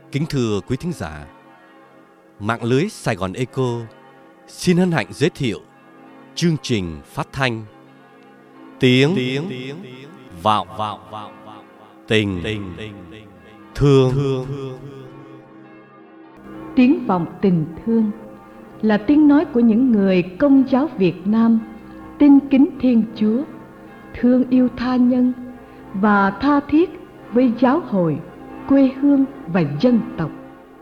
Kính thưa quý thính giả, mạng lưới Sài Gòn Echo xin hân hạnh giới thiệu chương trình phát thanh Tiếng Vọng Tình Thương. Tiếng vọng tình thương là tiếng nói của những người Công giáo Việt Nam tin kính Thiên Chúa, thương yêu tha nhân và tha thiết với giáo hội, quê hương và dân tộc.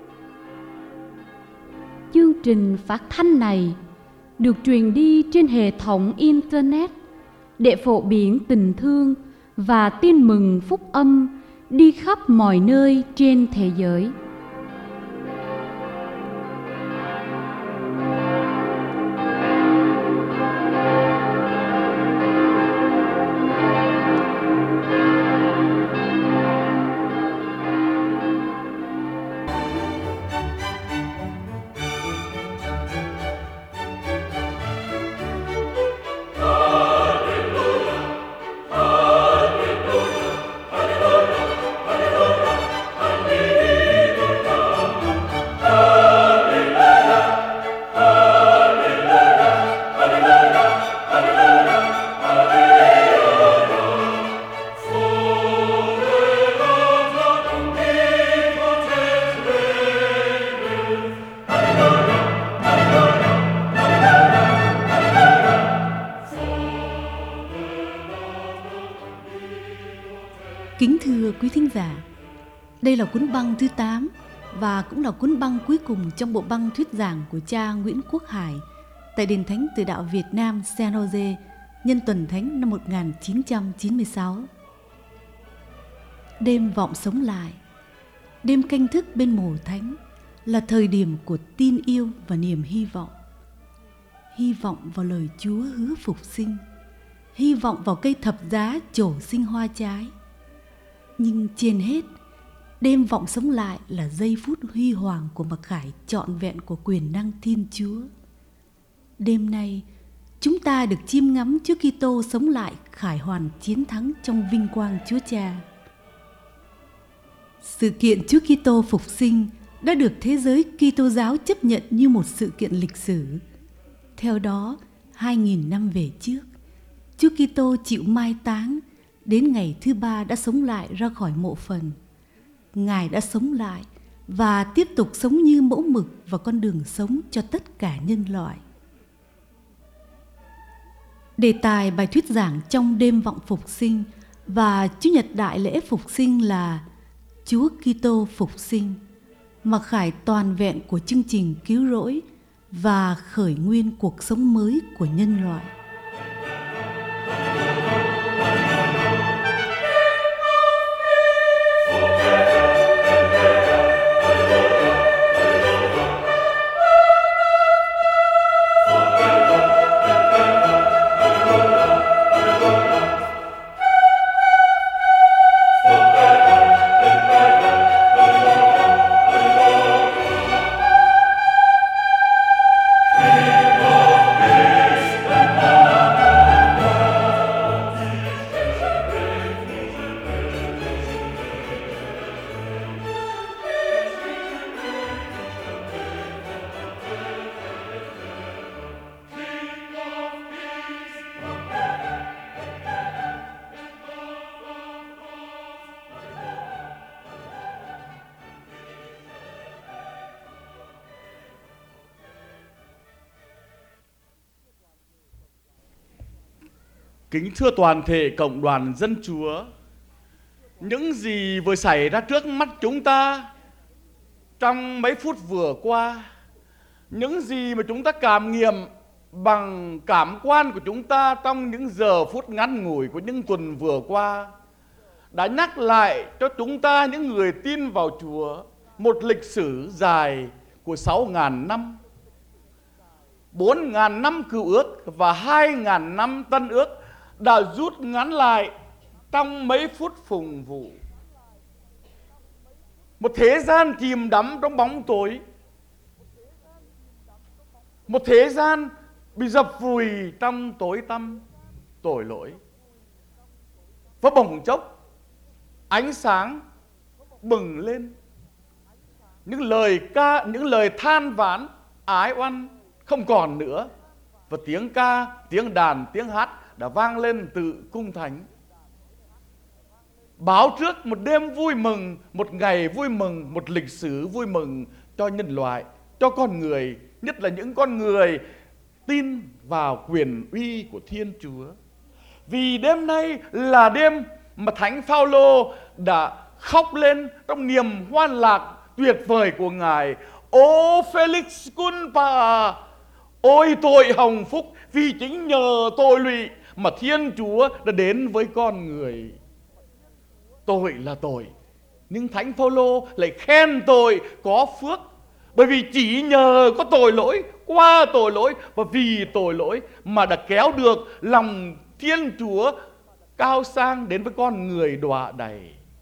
Chương trình phát thanh này được truyền đi trên hệ thống Internet để phổ biến tình thương và tin mừng phúc âm đi khắp mọi nơi trên thế giới. Kính thưa quý thính giả, đây là cuốn băng thứ 8 và cũng là cuốn băng cuối cùng trong bộ băng thuyết giảng của cha Nguyễn Quốc Hải tại Đền Thánh Từ Đạo Việt Nam San Jose nhân tuần thánh năm 1996. Đêm vọng sống lại, đêm canh thức bên mồ thánh là thời điểm của tin yêu và niềm hy vọng. Hy vọng vào lời Chúa hứa phục sinh, hy vọng vào cây thập giá trổ sinh hoa trái. Nhưng trên hết, đêm vọng sống lại là giây phút huy hoàng của mặc khải trọn vẹn của quyền năng Thiên Chúa. Đêm nay, chúng ta được chiêm ngắm Chúa Kitô sống lại khải hoàn chiến thắng trong vinh quang Chúa Cha. Sự kiện Chúa Kitô phục sinh đã được thế giới Kitô giáo chấp nhận như một sự kiện lịch sử. Theo đó, 2000 năm về trước, Chúa Kitô chịu mai táng, đến ngày thứ 3 đã sống lại ra khỏi mộ phần. Ngài đã sống lại và tiếp tục sống như mẫu mực và con đường sống cho tất cả nhân loại. Đề tài bài thuyết giảng trong đêm vọng phục sinh và Chủ nhật đại lễ phục sinh là Chúa Kitô phục sinh, mặc khải toàn vẹn của chương trình cứu rỗi và khởi nguyên cuộc sống mới của nhân loại. Kính thưa toàn thể cộng đoàn dân Chúa, những gì vừa xảy ra trước mắt chúng ta trong mấy phút vừa qua, những gì mà chúng ta cảm nghiệm bằng cảm quan của chúng ta trong những giờ phút ngắn ngủi của những tuần vừa qua, đã nhắc lại cho chúng ta những người tin vào Chúa một lịch sử dài của 6.000 năm, 4.000 năm cựu ước và 2.000 năm tân ước đã rút ngắn lại trong mấy phút phùng vụ. Một thế gian chìm đắm trong bóng tối, một thế gian bị dập vùi trong tối tăm tội lỗi. Và bỗng chốc ánh sáng bừng lên, những lời than vãn ái oăn không còn nữa, và tiếng ca, tiếng đàn, tiếng hát đã vang lên từ cung thánh, báo trước một đêm vui mừng, một ngày vui mừng, một lịch sử vui mừng cho nhân loại, cho con người, nhất là những con người tin vào quyền uy của Thiên Chúa. Vì đêm nay là đêm mà Thánh Phaolô đã khóc lên trong niềm hoan lạc tuyệt vời của Ngài. Ô Felix culpa, ôi tội hồng phúc, vì chính nhờ tội lụy mà Thiên Chúa đã đến với con người. Tội là tội, nhưng Thánh Phaolô lại khen tội có phước, bởi vì chỉ nhờ có tội lỗi, qua tội lỗi và vì tội lỗi mà đã kéo được lòng Thiên Chúa cao sang đến với con người đọa đầy.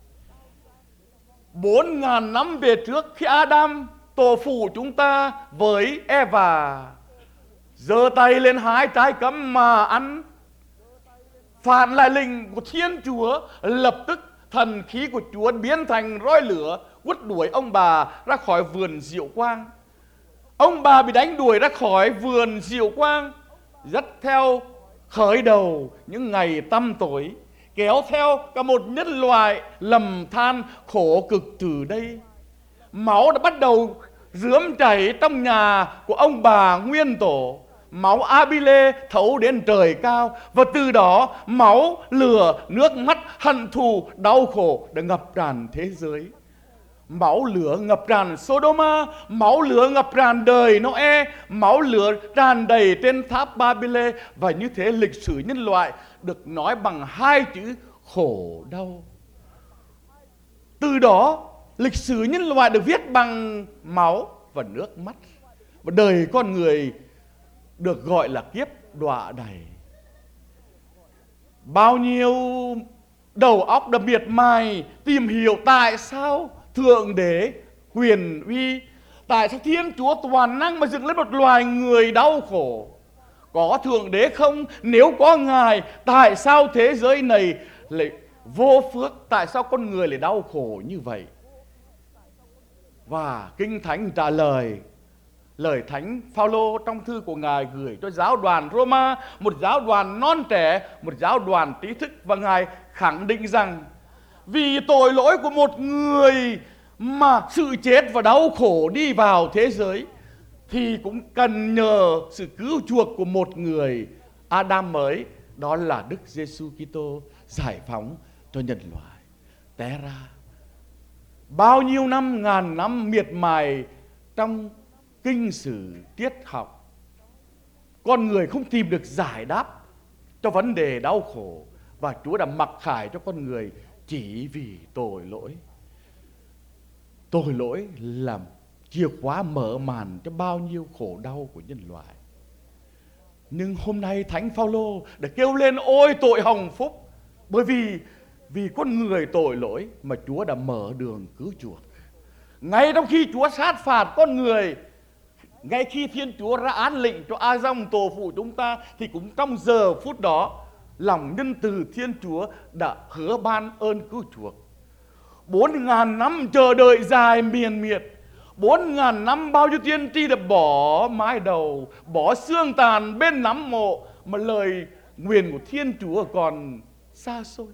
4.000 năm về trước, khi Adam tổ phụ chúng ta với Eva giơ tay lên hái trái cấm mà ăn, phản lại lệnh của Thiên Chúa, lập tức thần khí của Chúa biến thành roi lửa quất đuổi ông bà ra khỏi vườn diệu quang. Ông bà bị đánh đuổi ra khỏi vườn diệu quang, dắt theo khởi đầu những ngày tăm tối, kéo theo cả một nhân loại lầm than khổ cực từ đây. Máu đã bắt đầu rướm chảy trong nhà của ông bà nguyên tổ, máu Abile thấu đến trời cao, và từ đó máu, lửa, nước mắt, hận thù, đau khổ đã ngập tràn thế giới. Máu lửa ngập tràn Sodoma, máu lửa ngập tràn đời Noe, máu lửa tràn đầy trên tháp Babyle, và như thế lịch sử nhân loại được nói bằng 2 chữ khổ đau. Từ đó lịch sử nhân loại được viết bằng máu và nước mắt, và đời con người được gọi là kiếp đọa đầy. Bao nhiêu đầu óc đã miệt mài tìm hiểu tại sao Thượng Đế quyền uy, tại sao Thiên Chúa toàn năng mà dựng lên một loài người đau khổ. Có Thượng Đế không? Nếu có Ngài, tại sao thế giới này lại vô phước? Tại sao con người lại đau khổ như vậy? Và Kinh Thánh trả lời, lời Thánh Phaolô trong thư của Ngài gửi cho giáo đoàn Roma, một giáo đoàn non trẻ, một giáo đoàn trí thức, và Ngài khẳng định rằng vì tội lỗi của một người mà sự chết và đau khổ đi vào thế giới, thì cũng cần nhờ sự cứu chuộc của một người Adam mới, đó là Đức Giêsu Kitô, giải phóng cho nhân loại. Té ra bao nhiêu năm, ngàn năm miệt mài trong kinh sử triết học, con người không tìm được giải đáp cho vấn đề đau khổ, và Chúa đã mặc khải cho con người chỉ vì tội lỗi. Tội lỗi là chìa khóa mở màn cho bao nhiêu khổ đau của nhân loại. Nhưng hôm nay Thánh Phaolô đã kêu lên ôi tội hồng phúc, bởi vì con người tội lỗi mà Chúa đã mở đường cứu chuộc. Ngay trong khi Chúa sát phạt con người, ngay khi Thiên Chúa ra án lệnh cho A-dong tổ phụ chúng ta, thì cũng trong giờ phút đó lòng nhân từ Thiên Chúa đã hứa ban ơn cứu chuộc. 4.000 năm chờ đợi dài miền miệt, 4.000 năm bao nhiêu tiên tri đã bỏ mái đầu, bỏ xương tàn bên nắm mộ, mà lời nguyền của Thiên Chúa còn xa xôi.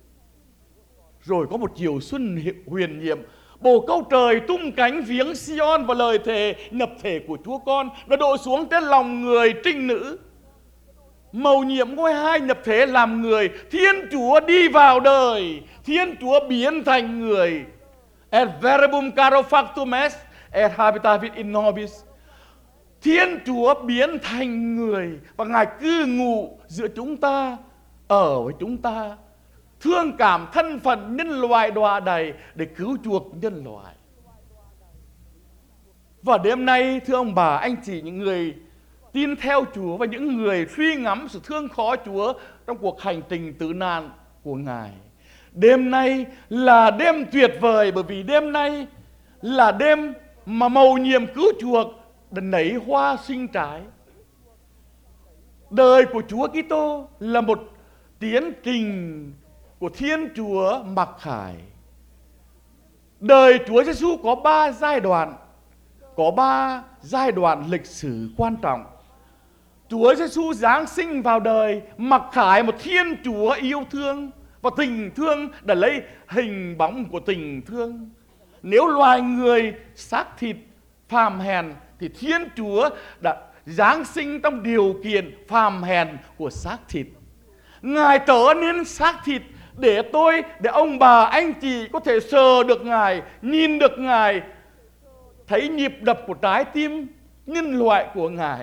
Rồi có một chiều xuân huyền nhiệm, bồ câu trời tung cánh viếng Sion, và lời thề nhập thể của Chúa Con đã đổ xuống trên lòng người trinh nữ. Mầu nhiệm ngôi hai nhập thể làm người, Thiên Chúa đi vào đời, Thiên Chúa biến thành người. Et verbum caro factum est, et habitavit in nobis. Thiên Chúa biến thành người, và Ngài cư ngụ giữa chúng ta, ở với chúng ta, thương cảm thân phận nhân loại đọa đầy để cứu chuộc nhân loại. Và đêm nay, thưa ông bà, anh chị, những người tin theo Chúa và những người suy ngẫm sự thương khó Chúa trong cuộc hành trình tử nạn của Ngài, đêm nay là đêm tuyệt vời, bởi vì đêm nay là đêm mà mầu nhiệm cứu chuộc đã nảy hoa sinh trái. Đời của Chúa Kitô là một tiến trình của Thiên Chúa mặc khải. Đời Chúa Giêsu có 3 giai đoạn, có 3 giai đoạn lịch sử quan trọng. Chúa Giêsu giáng sinh vào đời mặc khải một Thiên Chúa yêu thương, và tình thương đã lấy hình bóng của tình thương. Nếu loài người xác thịt phàm hèn thì Thiên Chúa đã giáng sinh trong điều kiện phàm hèn của xác thịt. Ngài trở nên xác thịt để ông bà, anh chị có thể sờ được Ngài, nhìn được Ngài, thấy nhịp đập của trái tim nhân loại của Ngài.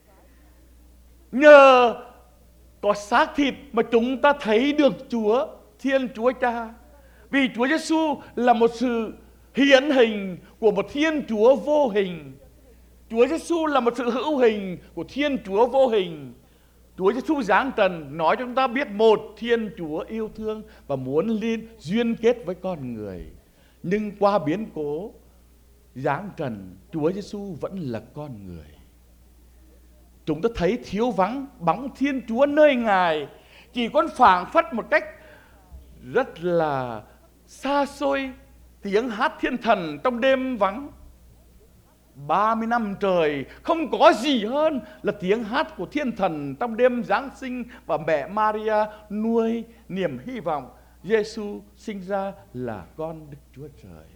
Nhờ có xác thịt mà chúng ta thấy được Chúa, Thiên Chúa Cha. Vì Chúa Giêsu là một sự hiển hình của một Thiên Chúa vô hình. Chúa Giêsu là một sự hữu hình của Thiên Chúa vô hình. Chúa Giêsu giáng trần nói cho chúng ta biết một Thiên Chúa yêu thương và muốn liên duyên kết với con người. Nhưng qua biến cố giáng trần, Chúa Giêsu vẫn là con người. Chúng ta thấy thiếu vắng bóng Thiên Chúa nơi Ngài, chỉ còn phảng phất một cách rất là xa xôi tiếng hát thiên thần trong đêm vắng. 30 năm trời không có gì hơn là tiếng hát của thiên thần trong đêm Giáng sinh, và mẹ Maria nuôi niềm hy vọng Giêsu sinh ra là con Đức Chúa Trời.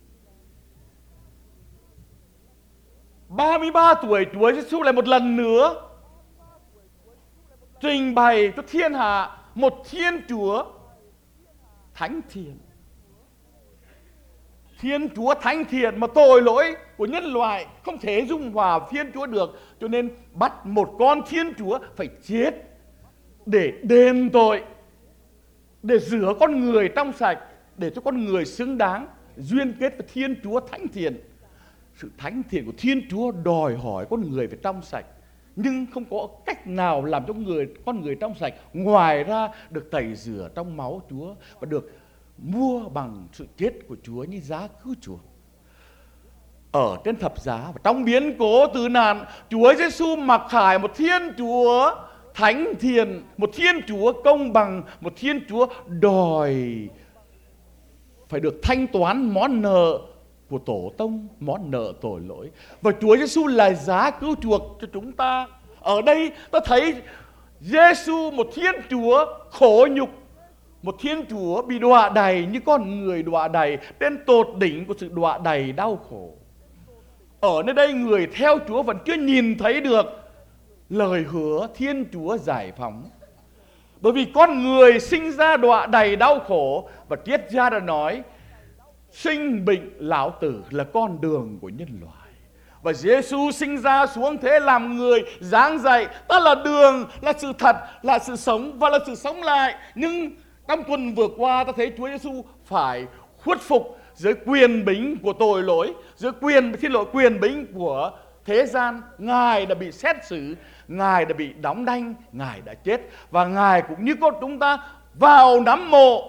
33 tuổi Chúa Giêsu lại một lần nữa trình bày cho thiên hạ một Thiên Chúa thánh thiện. Thiên Chúa thánh thiện mà tội lỗi của nhân loại không thể dung hòa Thiên Chúa được, cho nên bắt một con Thiên Chúa phải chết để đền tội, để rửa con người trong sạch, để cho con người xứng đáng duyên kết với Thiên Chúa thánh thiện. Sự thánh thiện của Thiên Chúa đòi hỏi con người phải trong sạch, nhưng không có cách nào làm cho con người trong sạch ngoài ra được tẩy rửa trong máu Chúa và được mua bằng sự chết của Chúa như giá cứu chuộc. Ở trên thập giá và trong biến cố tử nạn, Chúa Giêsu mặc khải một Thiên Chúa thánh thiện, một Thiên Chúa công bằng, một Thiên Chúa đòi phải được thanh toán món nợ của tổ tông, món nợ tội lỗi. Và Chúa Giêsu là giá cứu chuộc cho chúng ta. Ở đây ta thấy Giêsu một Thiên Chúa khổ nhục, một Thiên Chúa bị đọa đầy như con người đọa đầy, trên tột đỉnh của sự đọa đầy đau khổ. Ở nơi đây người theo Chúa vẫn chưa nhìn thấy được lời hứa Thiên Chúa giải phóng. Bởi vì con người sinh ra đọa đầy đau khổ, và triết gia đã nói sinh bệnh lão tử là con đường của nhân loại. Và Giêsu sinh ra xuống thế làm người, giảng dạy ta là đường, là sự thật, là sự sống và là sự sống lại. Nhưng trong tuần vừa qua ta thấy Chúa Giêsu phải khuất phục dưới quyền bính của tội lỗi, dưới quyền bính của thế gian. Ngài đã bị xét xử, Ngài đã bị đóng đanh, Ngài đã chết, và Ngài cũng như con chúng ta vào nắm mộ.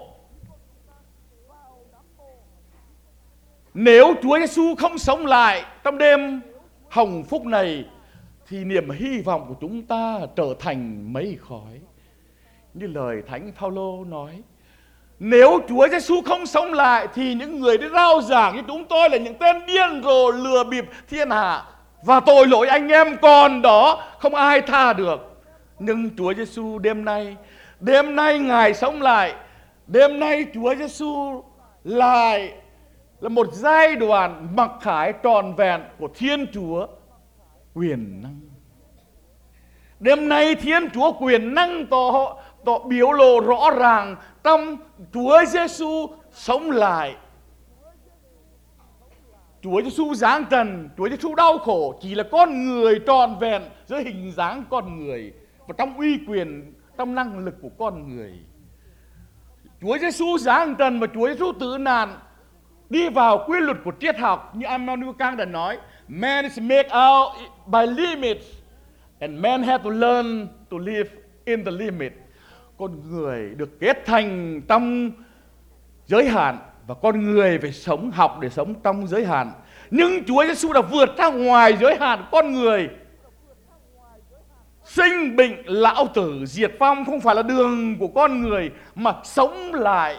Nếu Chúa Giêsu không sống lại trong đêm hồng phúc này thì niềm hy vọng của chúng ta trở thành mây khói. Như lời Thánh Phaolô nói, nếu Chúa Giêsu không sống lại thì những người đi rao giảng như chúng tôi là những tên điên rồ lừa bịp thiên hạ, và tội lỗi anh em còn đó, không ai tha được. Nhưng Chúa Giêsu đêm nay Ngài sống lại. Đêm nay Chúa Giêsu lại là một giai đoạn mặc khải trọn vẹn của Thiên Chúa quyền năng. Đêm nay Thiên Chúa quyền năng tỏ biểu lộ rõ ràng trong Chúa Giêsu sống lại. Chúa Giêsu giáng trần, Chúa Giêsu đau khổ, chỉ là con người trọn vẹn dưới hình dáng con người và trong uy quyền, trong năng lực của con người. Chúa Giêsu giáng trần và Chúa Giêsu tử nạn đi vào quy luật của triết học, như Immanuel Kant đã nói, man is made out by limits and man has to learn to live in the limit. Con người được kết thành trong giới hạn và con người phải học để sống trong giới hạn. Nhưng Chúa Giêsu đã vượt ra ngoài giới hạn con người. Sinh bệnh lão tử diệt vong không phải là đường của con người, mà sống lại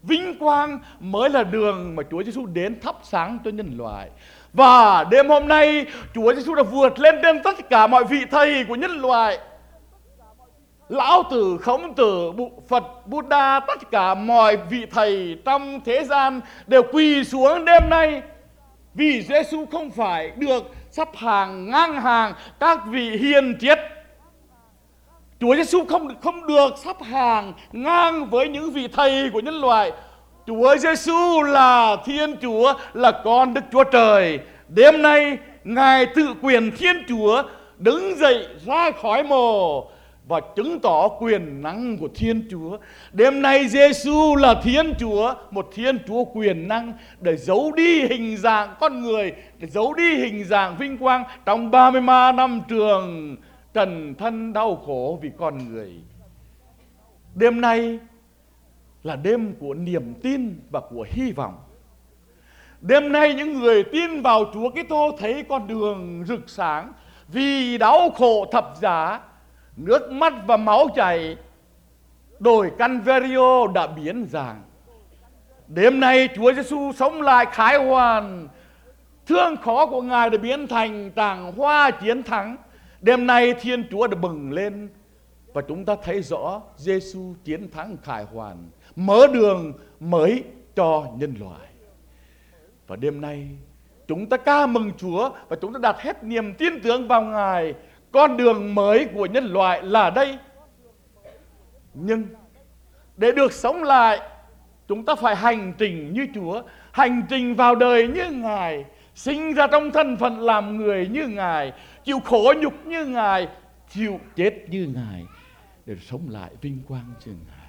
Vinh quang mới là đường mà Chúa Giêsu đến thắp sáng cho nhân loại. Và đêm hôm nay Chúa Giêsu đã vượt lên trên tất cả mọi vị thầy của nhân loại. Lão Tử, Khổng Tử, Phật, Buddha, tất cả mọi vị thầy trong thế gian đều quỳ xuống đêm nay. Vì Giêsu không phải được sắp hàng ngang hàng các vị hiền triết. Chúa Giêsu không được sắp hàng ngang với những vị thầy của nhân loại. Chúa Giêsu là Thiên Chúa, là con Đức Chúa Trời. Đêm nay Ngài tự quyền Thiên Chúa đứng dậy ra khỏi mồ và chứng tỏ quyền năng của Thiên Chúa. Đêm nay Giêsu là Thiên Chúa, một Thiên Chúa quyền năng để giấu đi hình dạng con người, để giấu đi hình dạng vinh quang trong 33 năm trường trần thân đau khổ vì con người. Đêm nay là đêm của niềm tin và của hy vọng. Đêm nay những người tin vào Chúa Kitô thấy con đường rực sáng. Vì đau khổ thập giá, nước mắt và máu chảy, đồi Calvario đã biến dạng. Đêm nay Chúa Giêsu sống lại khải hoàn. Thương khó của Ngài đã biến thành tràng hoa chiến thắng. Đêm nay Thiên Chúa đã bừng lên và chúng ta thấy rõ Giêsu chiến thắng khải hoàn, mở đường mới cho nhân loại. Và đêm nay chúng ta ca mừng Chúa và chúng ta đặt hết niềm tin tưởng vào Ngài. Con đường mới của nhân loại là đây. Nhưng để được sống lại, chúng ta phải hành trình như Chúa, hành trình vào đời như Ngài, sinh ra trong thân phận làm người như Ngài, chịu khổ nhục như Ngài, chịu chết như Ngài, để sống lại vinh quang như Ngài.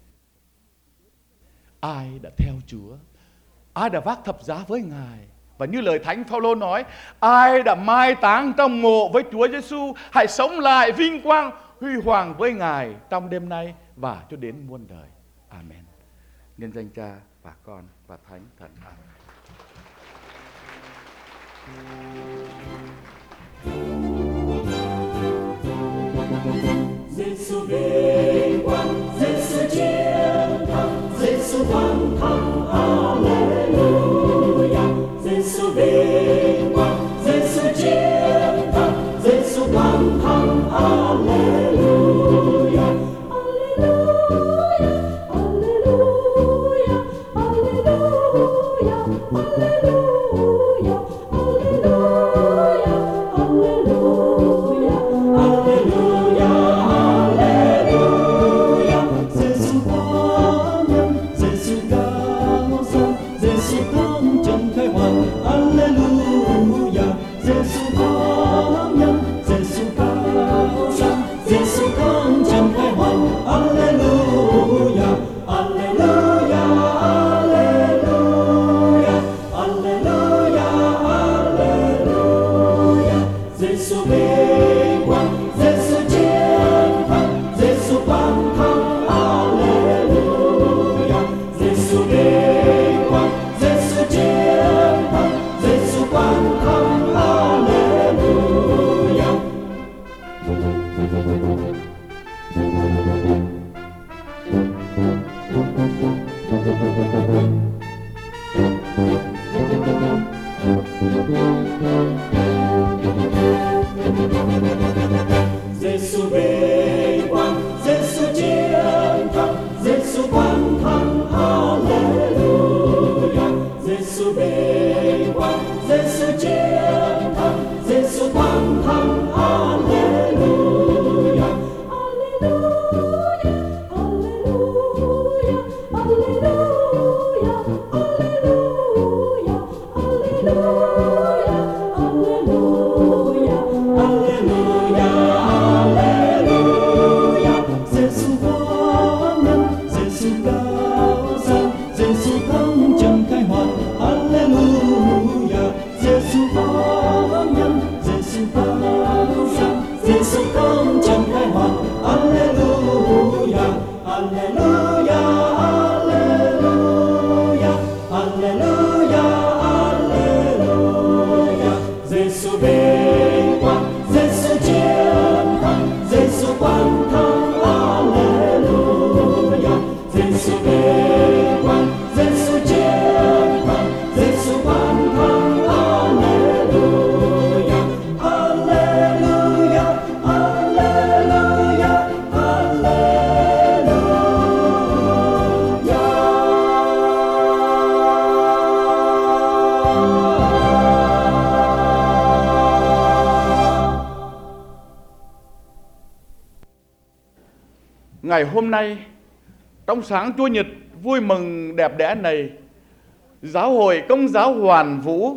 Ai đã theo Chúa, ai đã vác thập giá với Ngài, và như lời Thánh Phaolô nói, ai đã mai táng trong mộ với Chúa Giêsu, hãy sống lại vinh quang huy hoàng với Ngài trong đêm nay và cho đến muôn đời. Amen. Nhân danh Cha và Con và Thánh Thần. Amen. Giêsu vinh quang, Giêsu chiến thắng, Giêsu toàn thắng, Alleluia. Giêsu vinh quang, Giêsu chiến thắng, Giêsu toàn thắng, Alleluia. Alleluia, Alleluia, Alleluia, Alleluia, Alleluia, Alleluia, Alleluia. Giêsu quá nhân, Giêsu cao sang, Giêsu thắng trận khai hoàn, Alleluia. Giêsu quá nhân, Giêsu cao sang, Giêsu thắng trận khai hoàn, Alleluia, Alleluia, Alleluia, Alleluia, Alleluia. Giêsu vinh quang, Giêsu chiến thắng, Giêsu toàn thắng, Alleluia. Giêsu vinh quang, Giêsu chiến thắng, Giêsu toàn thắng, Alleluia. Giêsu vinh quang, Giêsu chiến thắng, Giêsu toàn thắng, Alleluia. Giêsu vinh quang, Giêsu chiến thắng, Giêsu toàn thắng, Alleluia. Alleluia, Alleluia, Alleluia, Alleluia, Alleluia, Alleluia, Alleluia, Alleluia. Ngày hôm nay, trong sáng Chúa Nhật vui mừng đẹp đẽ này, Giáo hội Công giáo Hoàn Vũ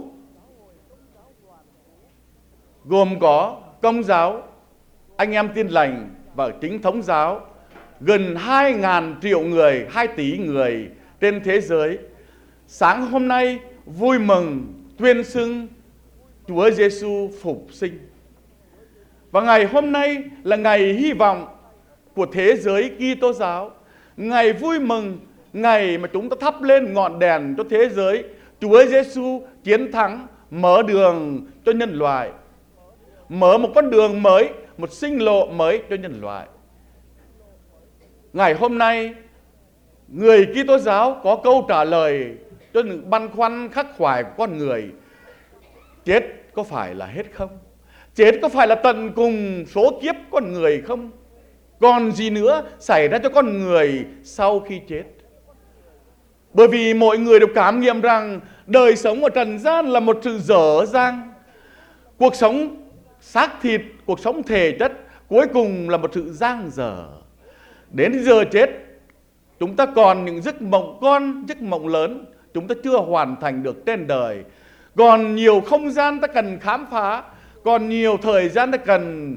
gồm có Công giáo, anh em Tin lành và Chính thống giáo, gần 2.000 triệu người, 2 tỷ người trên thế giới, sáng hôm nay vui mừng tuyên xưng Chúa Giêsu phục sinh. Và ngày hôm nay là ngày hy vọng của thế giới Kitô giáo, ngày vui mừng, ngày mà chúng ta thắp lên ngọn đèn cho thế giới. Chúa Giêsu chiến thắng, mở đường cho nhân loại, mở một con đường mới, một sinh lộ mới cho nhân loại. Ngày hôm nay, người Kitô giáo có câu trả lời cho những băn khoăn khắc khoải của con người. Chết có phải là hết không? Chết có phải là tận cùng số kiếp con người không? Còn gì nữa xảy ra cho con người sau khi chết? Bởi vì mọi người đều cảm nghiệm rằng đời sống ở trần gian là một sự dở dang. Cuộc sống xác thịt, cuộc sống thể chất cuối cùng là một sự dang dở. Đến giờ chết, chúng ta còn những giấc mộng con, giấc mộng lớn chúng ta chưa hoàn thành được trên đời. Còn nhiều không gian ta cần khám phá, còn nhiều thời gian ta cần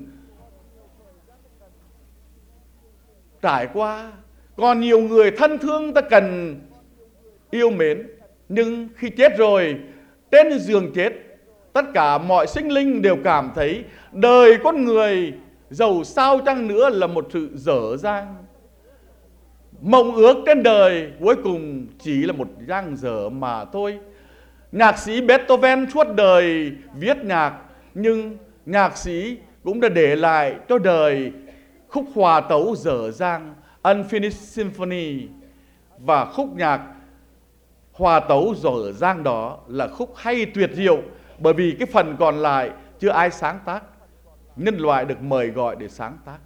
trải qua, còn nhiều người thân thương ta cần yêu mến. Nhưng khi chết rồi, trên giường chết, tất cả mọi sinh linh đều cảm thấy đời con người dầu sao chăng nữa là một sự dở dang. Mộng ước trên đời cuối cùng chỉ là một dang dở mà thôi. Nhạc sĩ Beethoven suốt đời viết nhạc, nhưng nhạc sĩ cũng đã để lại cho đời khúc hòa tấu dở dang Unfinished Symphony. Và khúc nhạc hòa tấu dở dang đó là khúc hay tuyệt diệu, bởi vì cái phần còn lại chưa ai sáng tác, nhân loại được mời gọi để sáng tác.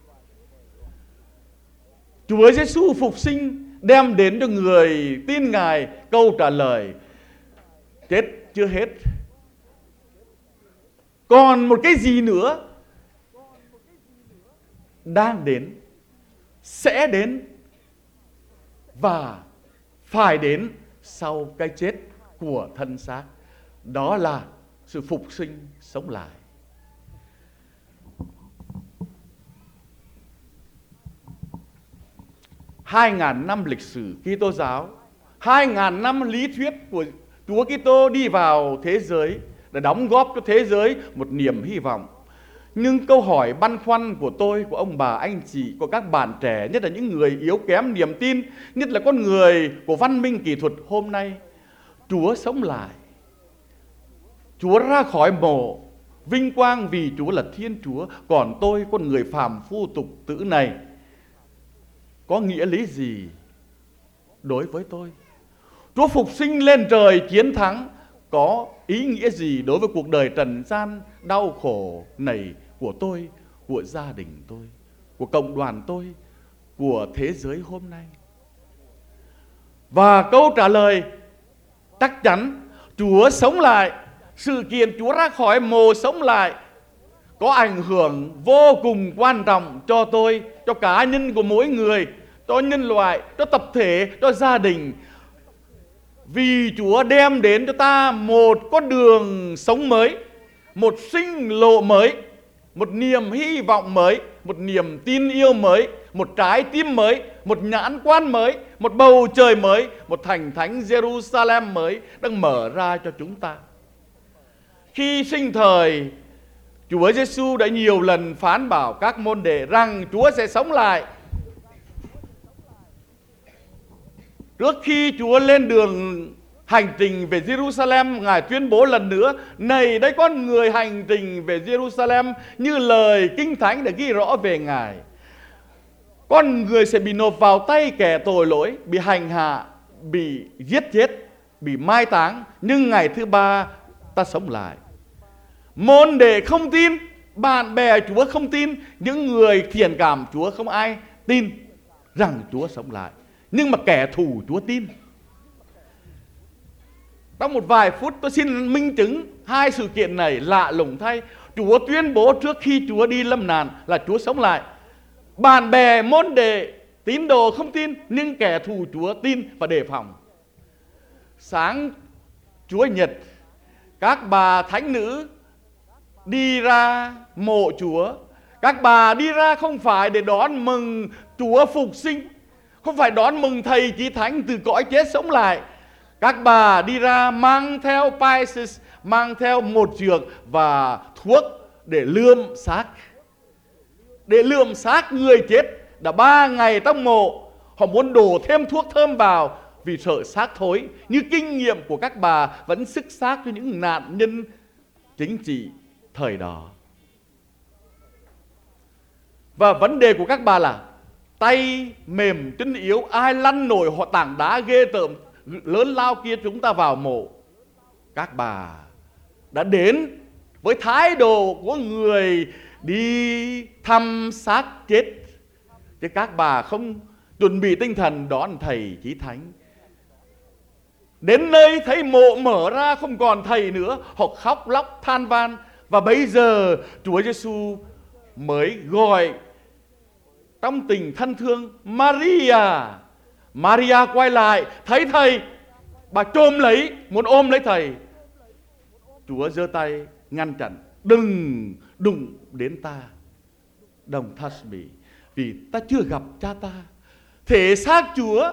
Chúa Giêsu phục sinh đem đến cho người tin Ngài câu trả lời: chết chưa hết, còn một cái gì nữa đang đến, sẽ đến và phải đến sau cái chết của thân xác. Đó là sự phục sinh sống lại. Hai ngàn năm lịch sử Kitô giáo, 2.000 năm lý thuyết của Chúa Kitô đi vào thế giới để đóng góp cho thế giới một niềm hy vọng. Nhưng câu hỏi băn khoăn của tôi, của ông bà, anh chị, của các bạn trẻ, nhất là những người yếu kém niềm tin, nhất là con người của văn minh kỹ thuật hôm nay: Chúa sống lại, Chúa ra khỏi mộ, vinh quang vì Chúa là Thiên Chúa, còn tôi, con người phàm phu tục tử này, có nghĩa lý gì đối với tôi? Chúa phục sinh lên trời chiến thắng có ý nghĩa gì đối với cuộc đời trần gian đau khổ này của tôi, của gia đình tôi, của cộng đoàn tôi, của thế giới hôm nay? Và câu trả lời chắc chắn: Chúa sống lại. Sự kiện Chúa ra khỏi mồ sống lại có ảnh hưởng vô cùng quan trọng cho tôi, cho cá nhân của mỗi người, cho nhân loại, cho tập thể, cho gia đình. Vì Chúa đem đến cho ta một con đường sống mới, một sinh lộ mới, một niềm hy vọng mới, một niềm tin yêu mới, một trái tim mới, một nhãn quan mới, một bầu trời mới, một thành thánh Jerusalem mới đang mở ra cho chúng ta. Khi sinh thời, Chúa Giêsu đã nhiều lần phán bảo các môn đệ rằng Chúa sẽ sống lại. Trước khi Chúa lên đường hành trình về Jerusalem, Ngài tuyên bố lần nữa: này đây con người hành trình về Jerusalem, như lời Kinh Thánh đã ghi rõ về Ngài. Con người sẽ bị nộp vào tay kẻ tội lỗi, bị hành hạ, bị giết chết, bị mai táng, nhưng ngày thứ ba ta sống lại. Môn đệ không tin, bạn bè Chúa không tin, những người thiện cảm Chúa không ai tin rằng Chúa sống lại. Nhưng mà kẻ thù Chúa tin. Trong một vài phút tôi xin minh chứng hai sự kiện này lạ lùng thay. Chúa tuyên bố trước khi Chúa đi lâm nạn là Chúa sống lại. bạn bè, môn đệ, tín đồ không tin, nhưng kẻ thù Chúa tin và đề phòng. Sáng Chúa Nhật, các bà thánh nữ đi ra mộ Chúa. Các bà đi ra không phải để đón mừng Chúa phục sinh, không phải đón mừng Thầy Chí Thánh từ cõi chết sống lại. Các bà đi ra mang theo Pisces, mang theo một dược và thuốc để lượm xác. Để lượm xác người chết đã 3 ngày trong mộ. Họ muốn đổ thêm thuốc thơm vào vì sợ xác thối. Như kinh nghiệm của các bà vẫn sức xác cho những nạn nhân chính trị thời đó. Và vấn đề của các bà là tay mềm chân yếu, ai lăn nổi họ tảng đá ghê tởm lớn lao kia chúng ta vào mộ. Các bà đã đến với thái độ của người đi thăm xác chết, chứ các bà không chuẩn bị tinh thần đón Thầy Chí Thánh. Đến nơi thấy mộ mở ra không còn Thầy nữa, họ khóc lóc than van. Và bây giờ Chúa Giêsu mới gọi trong tình thân thương Maria. Maria quay lại thấy Thầy, bà chôm lấy, muốn ôm lấy Thầy. Chúa giơ tay ngăn chặn, đừng đụng đến ta, don't touch me, vì ta chưa gặp cha ta. Thể xác Chúa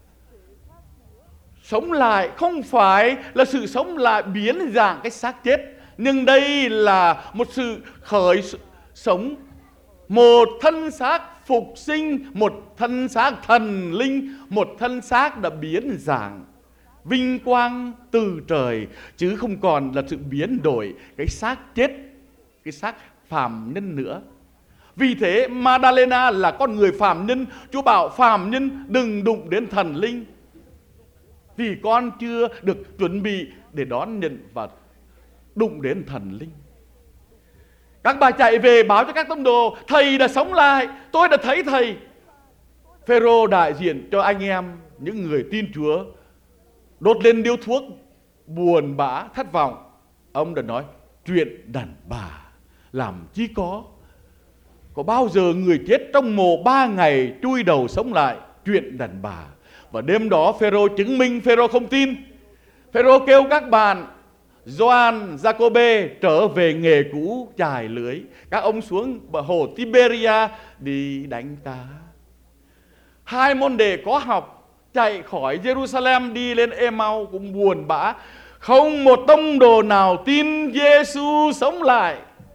sống lại không phải là sự sống lại biến dạng cái xác chết, nhưng đây là một sự khởi sống, một thân xác phục sinh, một thân xác thần linh, một thân xác đã biến dạng, vinh quang từ trời, chứ không còn là sự biến đổi cái xác chết, cái xác phàm nhân nữa. Vì thế Madalena là con người phàm nhân. Chúa bảo phàm nhân đừng đụng đến thần linh, vì con chưa được chuẩn bị để đón nhận và đụng đến thần linh. Các bà chạy về báo cho các tông đồ, Thầy đã sống lại, tôi đã thấy Thầy. Phêrô đại diện cho anh em những người tin Chúa đốt lên điếu thuốc, buồn bã thất vọng. Ông đã nói, chuyện đàn bà làm chi có bao giờ người chết trong mồ 3 ngày chui đầu sống lại, chuyện đàn bà. Và đêm đó Phêrô chứng minh Phêrô không tin. Phêrô kêu các bạn Gioan, Giacôbê trở về nghề cũ chài lưới. Các ông xuống bờ hồ Tiberia đi đánh cá. 2 môn đệ có học chạy khỏi Jerusalem đi lên Emau cũng buồn bã. Không một tông đồ nào tin Giêsu sống lại.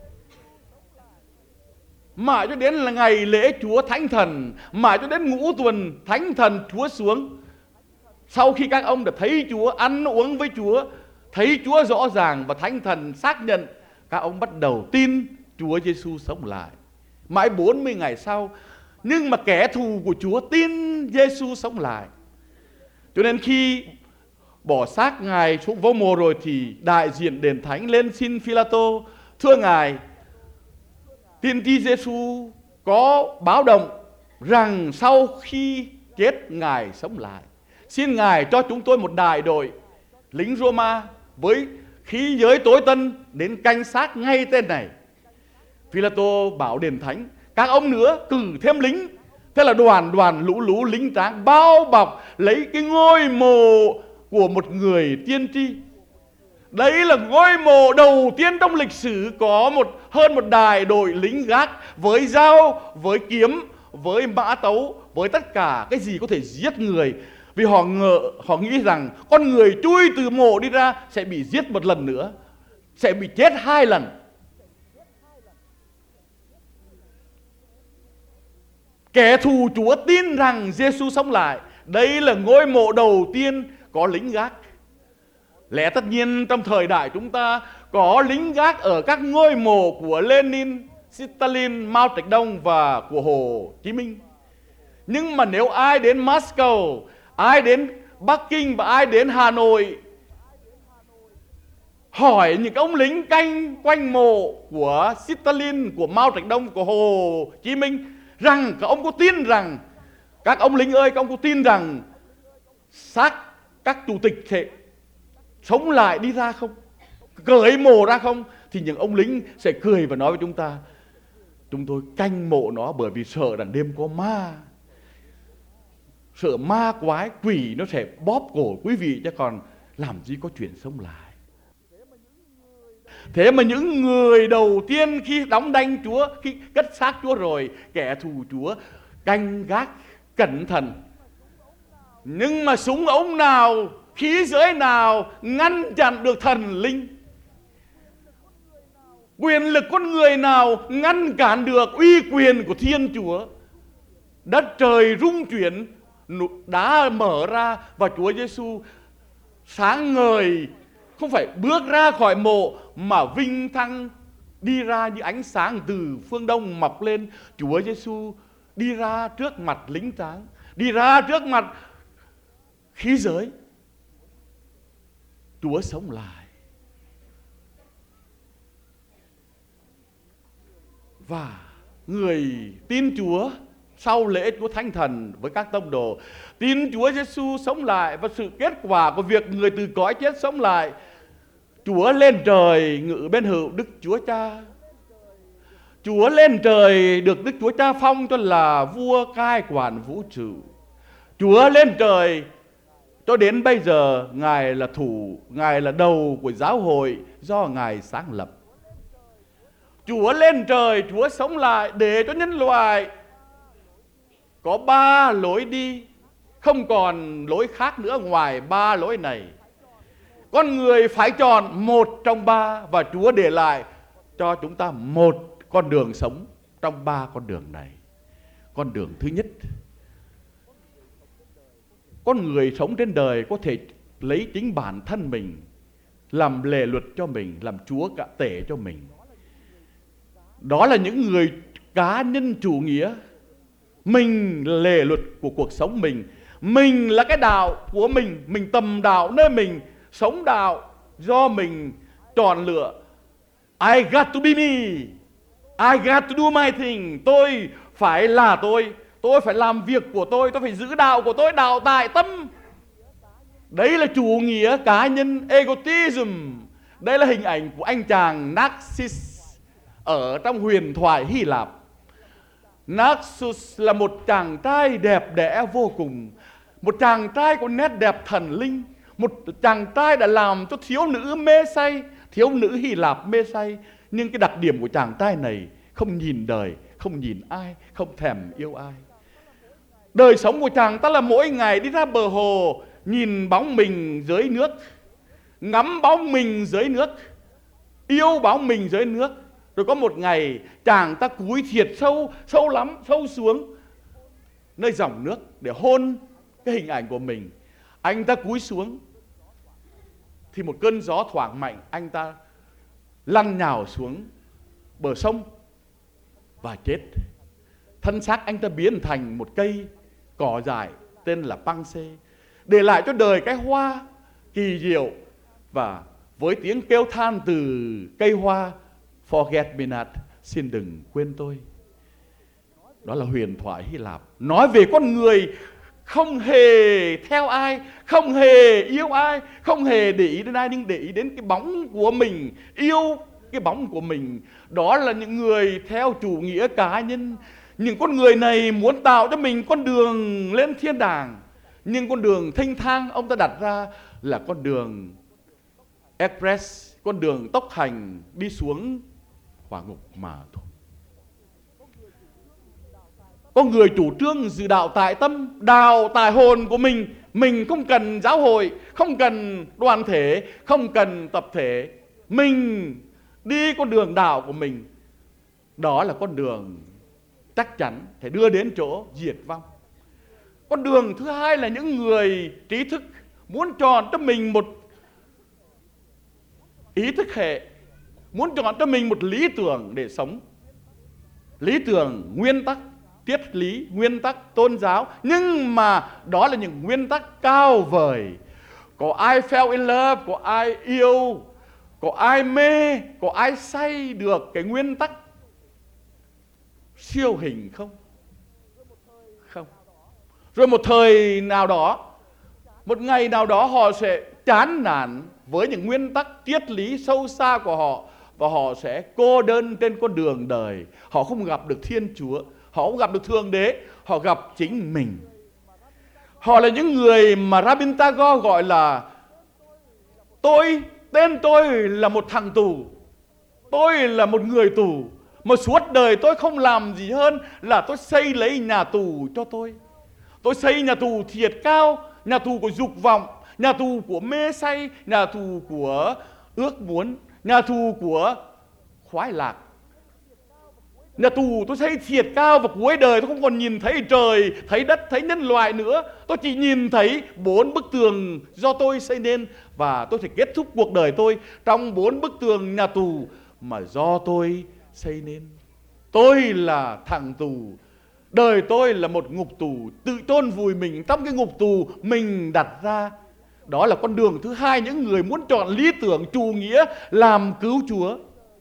Mãi cho đến là ngày lễ Chúa Thánh Thần, mãi cho đến ngũ tuần Thánh Thần Chúa xuống. Sau khi các ông đã thấy Chúa, ăn uống với Chúa, thấy Chúa rõ ràng và Thánh Thần xác nhận, các ông bắt đầu tin Chúa Giêsu sống lại. Mãi 40 ngày sau, nhưng mà kẻ thù của Chúa tin Giêsu sống lại. Cho nên khi bỏ xác Ngài xuống vô mộ rồi thì đại diện đền thánh lên xin Phi-la-tô, thưa Ngài, tiên tri Giêsu có báo động rằng sau khi chết Ngài sống lại. Xin Ngài cho chúng tôi một đại đội lính Roma với khí giới tối tân đến canh xác ngay tên này. Phi-la-tô bảo đền thánh, các ông nữa cử thêm lính. Thế là đoàn lũ lính tráng bao bọc lấy cái ngôi mộ của một người tiên tri. Đấy là ngôi mộ đầu tiên trong lịch sử có hơn một đại đội lính gác với dao, với kiếm, với mã tấu, với tất cả cái gì có thể giết người. Vì họ nghĩ rằng con người chui từ mộ đi ra sẽ bị giết một lần nữa, sẽ bị chết 2 lần. Kẻ thù Chúa tin rằng Giêsu sống lại. Đây là ngôi mộ đầu tiên có lính gác. Lẽ tất nhiên trong thời đại chúng ta có lính gác ở các ngôi mộ của Lenin, Stalin, Mao Trạch Đông và của Hồ Chí Minh. Nhưng mà nếu ai đến Moscow, ai đến Bắc Kinh và ai đến Hà Nội hỏi những ông lính canh quanh mộ của Stalin, của Mao Trạch Đông, của Hồ Chí Minh rằng các ông có tin rằng, các ông lính ơi, các ông có tin rằng xác các chủ tịch sẽ sống lại đi ra không, cởi mồ ra không, thì những ông lính sẽ cười và nói với Chúng tôi canh mộ nó bởi vì sợ rằng đêm có ma. Sợ ma quái, quỷ nó sẽ bóp cổ quý vị, chứ còn làm gì có chuyện sống lại. Thế mà những người đầu tiên khi đóng đanh Chúa, khi cất xác Chúa rồi, kẻ thù Chúa canh gác cẩn thận. Nhưng mà súng ống nào, khí giới nào ngăn chặn được thần linh? Quyền lực con người nào ngăn cản được uy quyền của Thiên Chúa? Đất trời rung chuyển, đá mở ra và Chúa Giêsu sáng ngời, không phải bước ra khỏi mộ mà vinh thăng đi ra như ánh sáng từ phương đông mọc lên. Chúa Giêsu đi ra trước mặt lính tráng, đi ra trước mặt khí giới. Chúa sống lại. Và người tin Chúa sau lễ Chúa Thánh Thần với các tông đồ tin Chúa Giêsu sống lại, và sự kết quả của việc người từ cõi chết sống lại, Chúa lên trời ngự bên hữu Đức Chúa Cha. Chúa lên trời được Đức Chúa Cha phong cho là vua cai quản vũ trụ. Chúa lên trời cho đến bây giờ, Ngài là thủ, Ngài là đầu của giáo hội do Ngài sáng lập. Chúa lên trời, Chúa sống lại để cho nhân loại có 3 lối đi, không còn lối khác nữa ngoài 3 lối này. Con người phải chọn một trong 3, và Chúa để lại cho chúng ta một con đường sống trong 3 con đường này. Con đường thứ nhất, con người sống trên đời có thể lấy chính bản thân mình làm lề luật cho mình, làm chúa cả tể cho mình. Đó là những người cá nhân chủ nghĩa. Mình là lề luật của cuộc sống mình là cái đạo của mình tầm đạo nơi mình, sống đạo do mình chọn lựa. I got to be me, I got to do my thing. Tôi phải là tôi phải làm việc của tôi phải giữ đạo của tôi, đạo tại tâm. Đấy là chủ nghĩa cá nhân, egotism. Đây là hình ảnh của anh chàng Narcissus ở trong huyền thoại Hy Lạp. Narcissus là một chàng trai đẹp đẽ vô cùng, một chàng trai có nét đẹp thần linh, một chàng trai đã làm cho thiếu nữ mê say, thiếu nữ Hy Lạp mê say. Nhưng cái đặc điểm của chàng trai này không nhìn đời, không nhìn ai, không thèm yêu ai. Đời sống của chàng ta là mỗi ngày đi ra bờ hồ, nhìn bóng mình dưới nước, ngắm bóng mình dưới nước, yêu bóng mình dưới nước. Rồi có một ngày chàng ta cúi thiệt sâu lắm, sâu xuống nơi dòng nước để hôn cái hình ảnh của mình. Anh ta cúi xuống thì một cơn gió thoảng mạnh, anh ta lăn nhào xuống bờ sông và chết. Thân xác anh ta biến thành một cây cỏ dại tên là Panse, để lại cho đời cái hoa kỳ diệu. Và với tiếng kêu than từ cây hoa, Forget me not, xin đừng quên tôi. Đó là huyền thoại Hy Lạp, nói về con người không hề theo ai, không hề yêu ai, không hề để ý đến ai, nhưng để ý đến cái bóng của mình, yêu cái bóng của mình. Đó là những người theo chủ nghĩa cá nhân. Những con người này muốn tạo cho mình con đường lên thiên đàng, nhưng con đường thênh thang ông ta đặt ra là con đường express, con đường tốc hành đi xuống hỏa ngục mà thôi. Có người chủ trương giữ đạo tại tâm, đào tại hồn của mình không cần giáo hội, không cần đoàn thể, không cần tập thể. Mình đi con đường đạo của mình. Đó là con đường chắc chắn thể đưa đến chỗ diệt vong. Con đường thứ hai là những người trí thức muốn chọn cho mình một ý thức hệ, muốn chọn cho mình một lý tưởng để sống. Lý tưởng, nguyên tắc, triết lý, nguyên tắc, tôn giáo. Nhưng mà đó là những nguyên tắc cao vời. Có ai fell in love, có ai yêu, có ai mê, có ai say được cái nguyên tắc siêu hình không? Không. Rồi một thời nào đó, một ngày nào đó họ sẽ chán nản với những nguyên tắc triết lý sâu xa của họ. và họ sẽ cô đơn trên con đường đời. Họ không gặp được Thiên Chúa, họ không gặp được Thượng Đế, họ gặp chính mình. Họ là những người mà Rabbi Tagore gọi là tên tôi là một thằng tù, tôi là một người tù, mà suốt đời tôi không làm gì hơn là tôi xây lấy nhà tù cho tôi. Tôi xây nhà tù thiệt cao, nhà tù của dục vọng, nhà tù của mê say, nhà tù của ước muốn, nhà tù của khoái lạc. Nhà tù tôi xây thiệt cao và cuối đời tôi không còn nhìn thấy trời, thấy đất, thấy nhân loại nữa. Tôi chỉ nhìn thấy 4 bức tường do tôi xây nên, và tôi sẽ kết thúc cuộc đời tôi trong 4 bức tường nhà tù mà do tôi xây nên. Tôi là thằng tù. Đời tôi là một ngục tù, tự chôn vùi mình trong cái ngục tù mình đặt ra. Đó là con đường thứ hai những người muốn chọn lý tưởng chủ nghĩa làm cứu Chúa.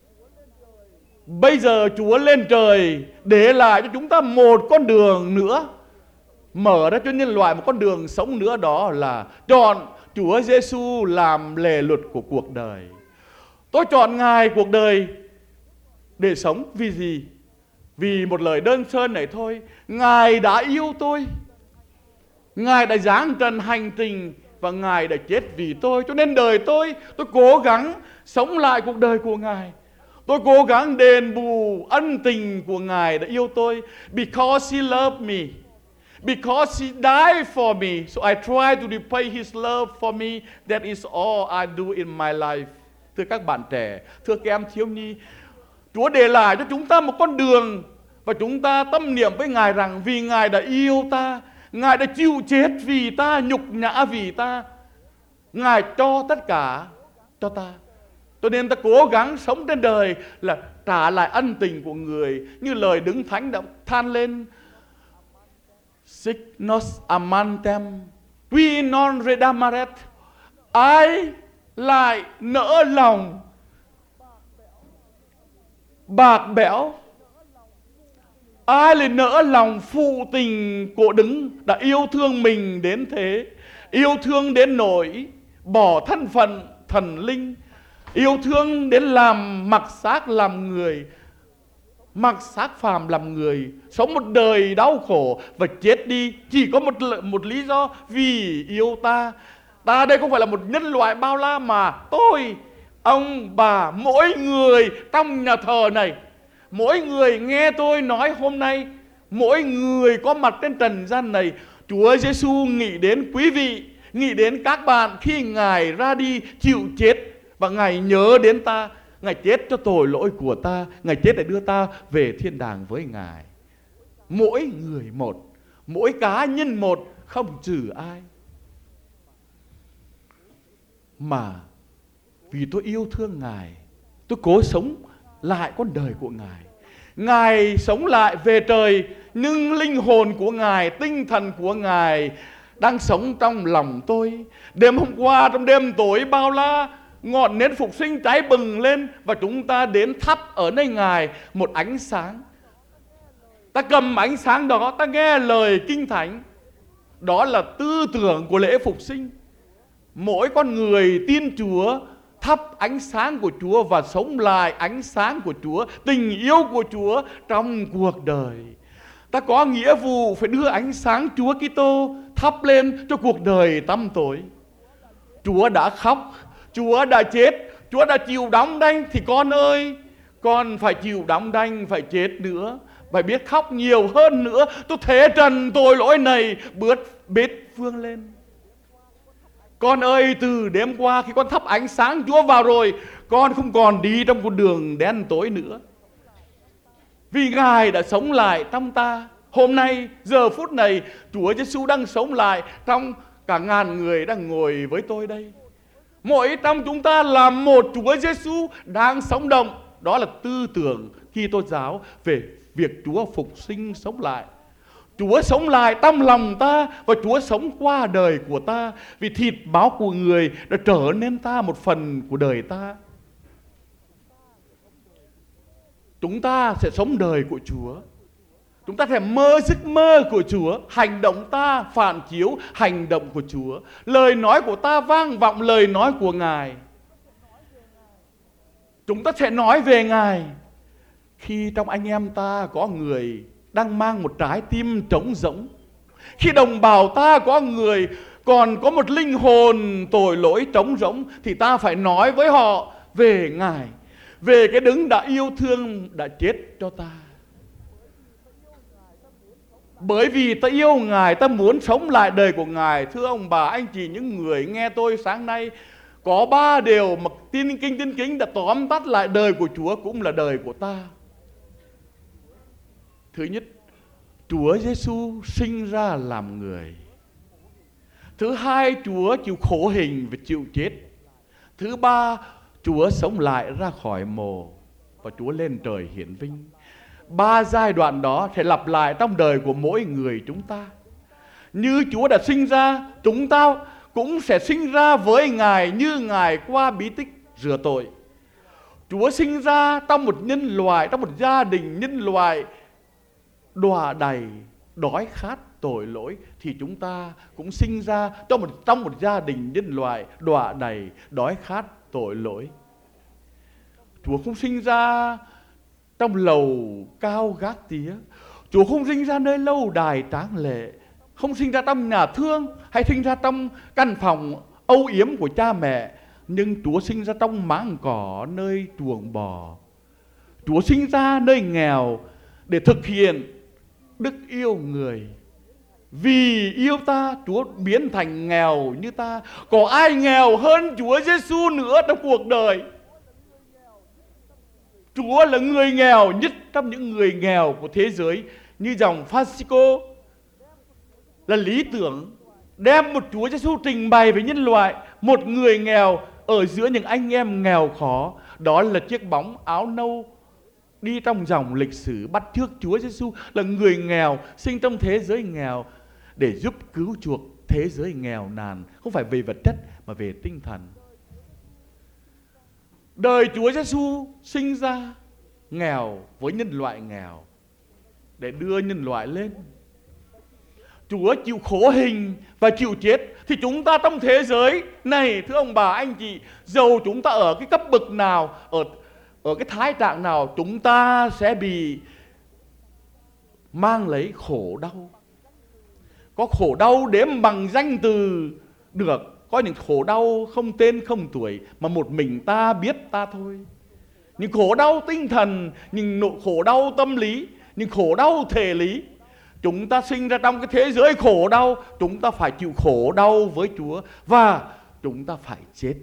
Bây giờ Chúa lên trời để lại cho chúng ta một con đường nữa, mở ra cho nhân loại một con đường sống nữa, đó là chọn Chúa Giêsu làm lề luật của cuộc đời. Tôi chọn Ngài cuộc đời để sống vì gì? Vì một lời đơn sơ này thôi, Ngài đã yêu tôi, Ngài đã giáng trần hành trình và Ngài đã chết vì tôi. Cho nên đời tôi cố gắng sống lại cuộc đời của Ngài. Tôi cố gắng đền bù ân tình của Ngài đã yêu tôi. Because He loved me, because He died for me, so I try to repay His love for me. That is all I do in my life. Thưa các bạn trẻ, thưa các em thiếu nhi, Chúa để lại cho chúng ta một con đường, và chúng ta tâm niệm với Ngài rằng vì Ngài đã yêu ta, Ngài đã chịu chết vì ta, nhục nhã vì ta, Ngài cho tất cả cho ta. Cho nên ta cố gắng sống trên đời là trả lại ân tình của người, như lời Đức Thánh đã than lên: Sic nos amantem, qui non redamaret. Ai lại nỡ lòng bạc bẽo, ai lại nỡ lòng phụ tình của Đấng đã yêu thương mình đến thế, yêu thương đến nỗi bỏ thân phận thần linh, yêu thương đến làm mặc xác làm người, mặc xác phàm làm người, sống một đời đau khổ và chết đi chỉ có một lý do: vì yêu ta. Ta đây không phải là một nhân loại bao la, mà tôi, ông, bà, mỗi người trong nhà thờ này, mỗi người nghe tôi nói hôm nay, mỗi người có mặt trên trần gian này, Chúa Giêsu nghĩ đến quý vị, nghĩ đến các bạn khi Ngài ra đi chịu chết, và Ngài nhớ đến ta. Ngài chết cho tội lỗi của ta, Ngài chết để đưa ta về thiên đàng với Ngài. Mỗi người một, mỗi cá nhân một, không trừ ai. Mà vì tôi yêu thương Ngài, tôi cố sống lại con đời của Ngài. Ngài sống lại về trời, nhưng linh hồn của Ngài, tinh thần của Ngài đang sống trong lòng tôi. Đêm hôm qua, trong đêm tối bao la, ngọn nến phục sinh cháy bừng lên, và chúng ta đến thắp ở nơi Ngài một ánh sáng. Ta cầm ánh sáng đó, ta nghe lời Kinh Thánh. Đó là tư tưởng của lễ phục sinh. Mỗi con người tin Chúa thắp ánh sáng của Chúa và sống lại ánh sáng của Chúa, tình yêu của Chúa trong cuộc đời. Ta có nghĩa vụ phải đưa ánh sáng Chúa Kitô thắp lên cho cuộc đời tăm tối. Chúa đã khóc, Chúa đã chết, Chúa đã chịu đóng đanh, thì con ơi, con phải chịu đóng đanh, phải chết nữa, phải biết khóc nhiều hơn nữa. Tôi thế trần tội lỗi này bết phương lên. Con ơi, từ đêm qua khi con thắp ánh sáng Chúa vào rồi, con không còn đi trong con đường đen tối nữa, vì Ngài đã sống lại trong ta. Hôm nay, giờ phút này, Chúa Giêsu đang sống lại trong cả ngàn người đang ngồi với tôi đây. Mỗi trong chúng ta là một Chúa Giêsu đang sống động. Đó là tư tưởng Kitô giáo về việc Chúa phục sinh sống lại. Chúa sống lại trong lòng ta, và Chúa sống qua đời của ta, vì thịt máu của người đã trở nên ta một phần của đời ta. Chúng ta sẽ sống đời của Chúa. Chúng ta sẽ mơ giấc mơ của Chúa. Hành động ta phản chiếu hành động của Chúa. Lời nói của ta vang vọng lời nói của Ngài. Chúng ta sẽ nói về Ngài khi trong anh em ta có người đang mang một trái tim trống rỗng, khi đồng bào ta có người còn có một linh hồn tội lỗi trống rỗng, thì ta phải nói với họ về Ngài, về cái đấng đã yêu thương, đã chết cho ta. Bởi vì ta yêu Ngài, ta muốn sống lại đời của Ngài. Thưa ông bà, anh chị, những người nghe tôi sáng nay, có 3 điều mà tin kính đã tóm tắt lại đời của Chúa cũng là đời của ta. Thứ nhất, Chúa Giêsu sinh ra làm người. Thứ hai, Chúa chịu khổ hình và chịu chết. Thứ ba, Chúa sống lại ra khỏi mồ và Chúa lên trời hiển vinh. 3 giai đoạn đó sẽ lặp lại trong đời của mỗi người chúng ta. Như Chúa đã sinh ra, chúng ta cũng sẽ sinh ra với Ngài như Ngài qua bí tích rửa tội. Chúa sinh ra trong một nhân loại, trong một gia đình nhân loại đọa đầy, đói khát, tội lỗi, thì chúng ta cũng sinh ra trong một gia đình nhân loại đọa đầy, đói khát, tội lỗi. Chúa không sinh ra trong lầu cao gác tía, Chúa không sinh ra nơi lâu đài tráng lệ, không sinh ra trong nhà thương hay sinh ra trong căn phòng âu yếm của cha mẹ, nhưng Chúa sinh ra trong máng cỏ nơi chuồng bò. Chúa sinh ra nơi nghèo để thực hiện đức yêu người. Vì yêu ta, Chúa biến thành nghèo như ta. Có ai nghèo hơn Chúa Giêsu nữa trong cuộc đời? Chúa là người nghèo nhất trong những người nghèo của thế giới. Như dòng Francisco là lý tưởng đem một Chúa Giêsu trình bày với nhân loại, một người nghèo ở giữa những anh em nghèo khó. Đó là chiếc bóng áo nâu đi trong dòng lịch sử bắt chước Chúa Giêsu là người nghèo, sinh trong thế giới nghèo để giúp cứu chuộc thế giới nghèo nàn, không phải về vật chất mà về tinh thần. Đời Chúa Giêsu sinh ra nghèo với nhân loại nghèo để đưa nhân loại lên. Chúa chịu khổ hình và chịu chết, thì chúng ta trong thế giới này, thưa ông bà anh chị, dầu chúng ta ở cái cấp bậc nào, ở cái thái trạng nào, chúng ta sẽ bị mang lấy khổ đau. Có khổ đau đếm bằng danh từ được, có những khổ đau không tên không tuổi mà một mình ta biết ta thôi. Những khổ đau tinh thần, những khổ đau tâm lý, những khổ đau thể lý. Chúng ta sinh ra trong cái thế giới khổ đau, chúng ta phải chịu khổ đau với Chúa và chúng ta phải chết.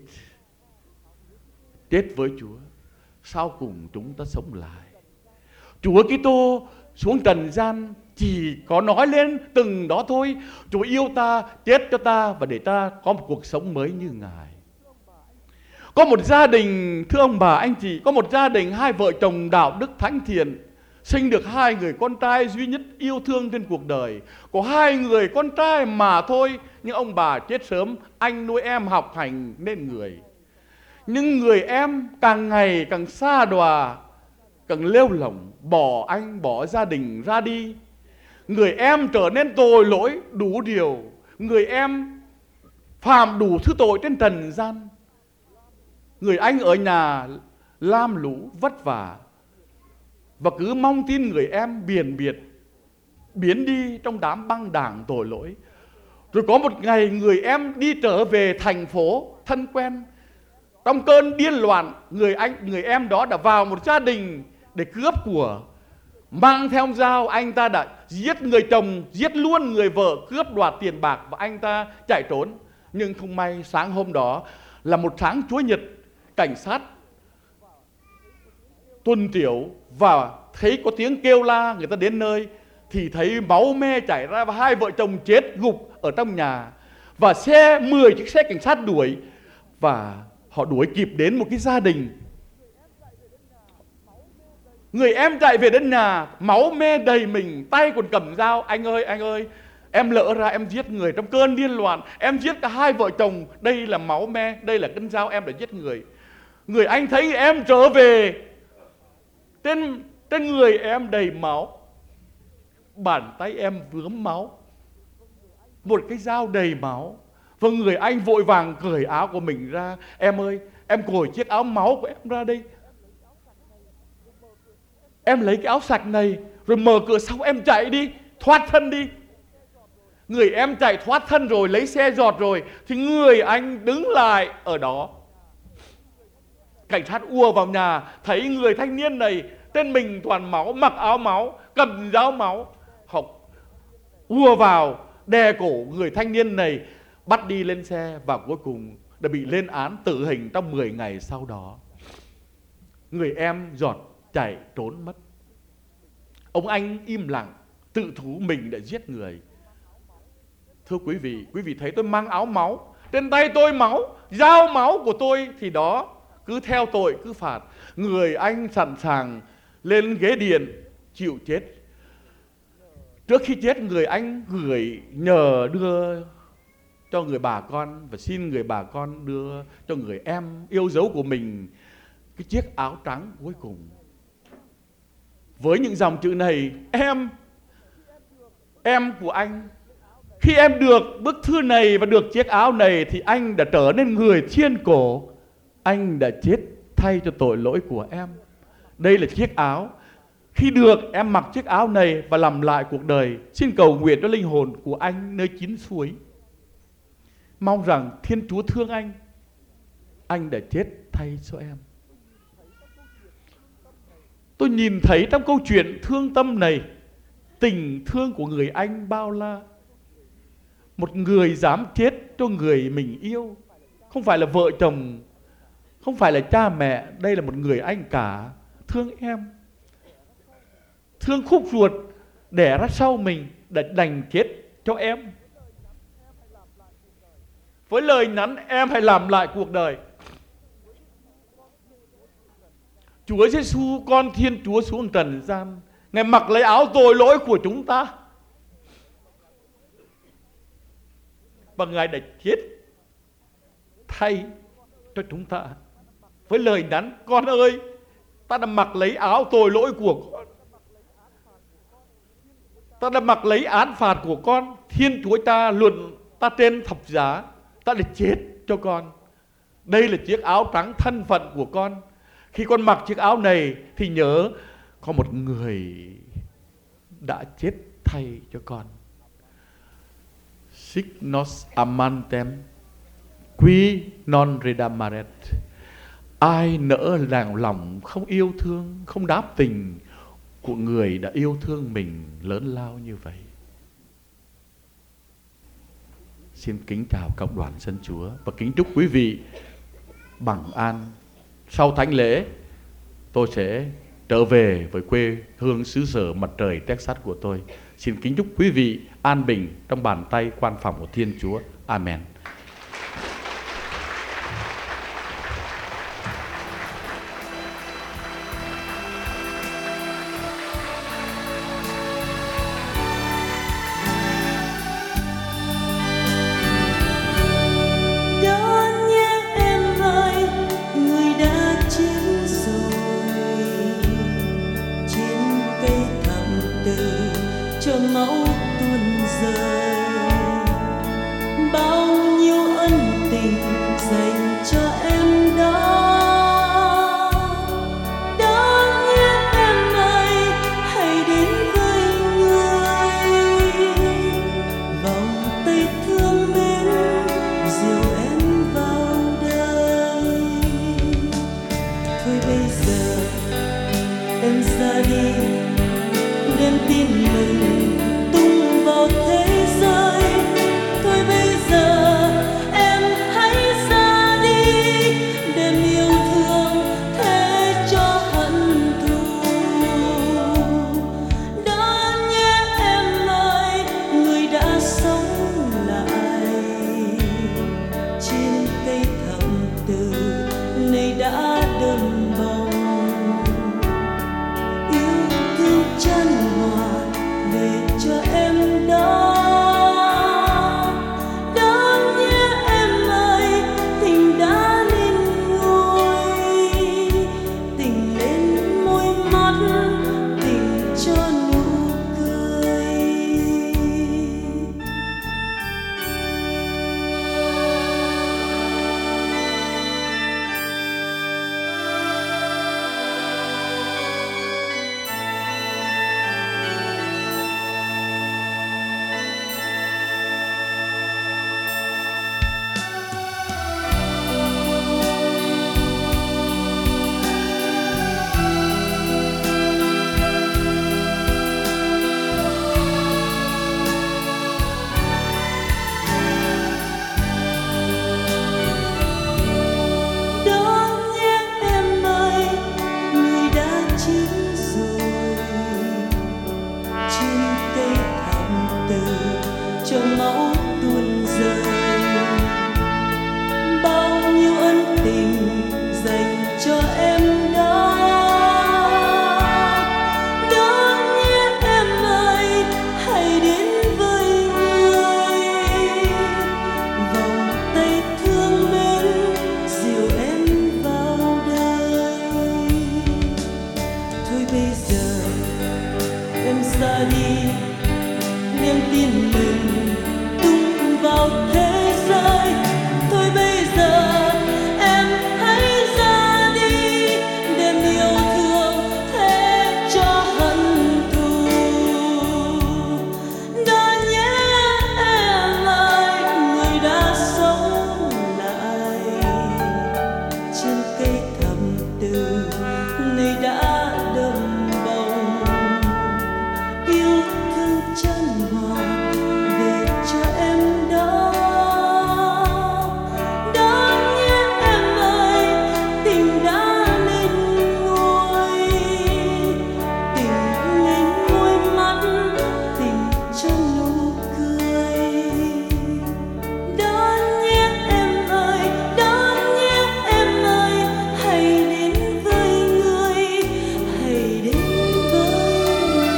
Chết với Chúa. Sau cùng chúng ta sống lại. Chúa Kitô xuống trần gian chỉ có nói lên từng đó thôi. Chúa yêu ta, chết cho ta và để ta có một cuộc sống mới như Ngài. Có một gia đình, thưa ông bà anh chị, có một gia đình 2 vợ chồng đạo đức thánh thiện, sinh được 2 người con trai duy nhất yêu thương trên cuộc đời. Có 2 người con trai mà thôi, nhưng ông bà chết sớm, anh nuôi em học hành nên người. Nhưng người em càng ngày càng xa đọa, càng lêu lỏng, bỏ anh, bỏ gia đình ra đi. Người em trở nên tội lỗi đủ điều. Người em phạm đủ thứ tội trên trần gian. Người anh ở nhà lam lũ vất vả và cứ mong tin người em biền biệt, biến đi trong đám băng đảng tội lỗi. Rồi có một ngày người em đi trở về thành phố thân quen. Trong cơn điên loạn, người em đó đã vào một gia đình để cướp của. Mang theo dao, anh ta đã giết người chồng, giết luôn người vợ, cướp đoạt tiền bạc và anh ta chạy trốn. Nhưng không may sáng hôm đó là một sáng Chúa Nhật, cảnh sát tuần tiểu và thấy có tiếng kêu la, người ta đến nơi thì thấy máu me chảy ra và 2 vợ chồng chết gục ở trong nhà. Và 10 chiếc xe cảnh sát đuổi và họ đuổi kịp đến một cái gia đình. Người em chạy về đến nhà, máu me đầy mình, tay còn cầm dao. Anh ơi, em lỡ ra em giết người trong cơn điên loạn. Em giết cả 2 vợ chồng, đây là máu me, đây là cân dao, em đã giết người. Người anh thấy em trở về, trên người em đầy máu, bàn tay em vướng máu, một cái dao đầy máu. Và người anh vội vàng cởi áo của mình ra. Em ơi, em cởi chiếc áo máu của em ra đây. em lấy cái áo sạch này, rồi mở cửa sau em chạy đi, thoát thân đi. Người em chạy thoát thân rồi, lấy xe giọt rồi, thì người anh đứng lại ở đó. Cảnh sát ùa vào nhà, thấy người thanh niên này trên mình toàn máu, mặc áo máu, cầm dao máu. Họ ùa vào, đè cổ người thanh niên này, bắt đi lên xe, và cuối cùng đã bị lên án tử hình trong 10 ngày sau đó. Người em giọt chạy trốn mất. Ông anh im lặng, tự thú mình đã giết người. Thưa quý vị thấy tôi mang áo máu, trên tay tôi máu, dao máu của tôi thì đó, cứ theo tội cứ phạt. Người anh sẵn sàng lên ghế điện chịu chết. Trước khi chết, người anh gửi nhờ đưa cho người bà con, và xin người bà con đưa cho người em yêu dấu của mình cái chiếc áo trắng cuối cùng. Với những dòng chữ này: em của anh, khi em được bức thư này và được chiếc áo này thì anh đã trở nên người thiên cổ. Anh đã chết thay cho tội lỗi của em. Đây là chiếc áo. Khi được em mặc chiếc áo này và làm lại cuộc đời, xin cầu nguyện cho linh hồn của anh nơi chín suối. Mong rằng Thiên Chúa thương anh. Anh đã chết thay cho em. Tôi nhìn thấy trong câu chuyện thương tâm này tình thương của người anh bao la. Một người dám chết cho người mình yêu. Không phải là vợ chồng, không phải là cha mẹ. Đây là một người anh cả. Thương em, thương khúc ruột đẻ ra sau mình, đã đành chết cho em. Với lời nhắn em hãy làm lại cuộc đời. Chúa Giêsu, con Thiên Chúa xuống trần gian, Ngài mặc lấy áo tội lỗi của chúng ta, và Ngài đã chết thay cho chúng ta. Với lời nhắn: con ơi, ta đã mặc lấy áo tội lỗi của con, ta đã mặc lấy án phạt của con. Thiên Chúa cha luận ta trên thập giá, ta đã chết cho con. Đây là chiếc áo trắng thân phận của con. Khi con mặc chiếc áo này thì nhớ có một người đã chết thay cho con. Sic nos amantem, qui non redamaret. Ai nỡ làng lòng không yêu thương, không đáp tình của người đã yêu thương mình lớn lao như vậy. Xin kính chào cộng đoàn dân Chúa và kính chúc quý vị bằng an. Sau thánh lễ, tôi sẽ trở về với quê hương xứ sở mặt trời Texas của tôi. Xin kính chúc quý vị an bình trong bàn tay quan phòng của Thiên Chúa. Amen. Máu tuôn rơi bao cho em đó. Đó nhé em ơi, hãy đến với người, vòng tay thương mến dìu em vào đời. Thôi bây giờ em ra đi, đem tin mừng tung vào thế giới. Thôi bây giờ em hãy ra đi, đem yêu thương thế cho hận thù. Đó nhé em ơi, người đã sống lại trên cây thầm từ này đã đơm bông yêu thương chân hòa về cho em đó. Đó nhé em ơi, tình đã lên ngôi, tình lên ngôi mắt, tình cho nụ cười. Đó nhé em ơi, đó nhé em ơi, hãy đến với người, hãy đến với người.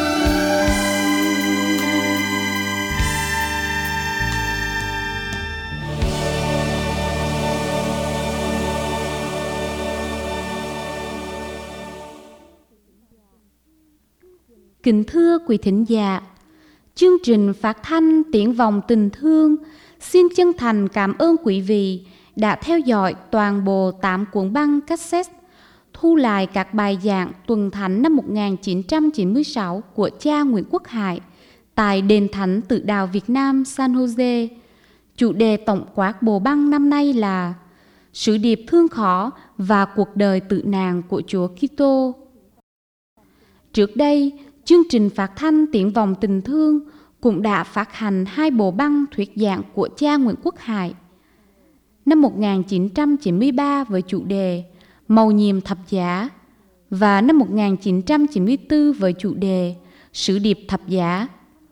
Kính thưa quý thính giả, chương trình phát thanh Tiếng Vọng Tình Thương xin chân thành cảm ơn quý vị đã theo dõi toàn bộ 8 cuốn băng cassette thu lại các bài giảng tuần thánh năm 1996 của cha Nguyễn Quốc Hải tại Đền Thánh Tử Đạo Việt Nam San Jose. Chủ đề tổng quát bộ băng năm nay là Sứ điệp thương khó và cuộc đời tử nạn của Chúa Kitô. Trước đây, chương trình phát thanh Tiếng Vọng Tình Thương cũng đã phát hành 2 bộ băng thuyết giảng của cha Nguyễn Quốc Hải. Năm 1993 với chủ đề Mầu nhiệm thập giá và năm 1994 với chủ đề Sứ điệp thập giá.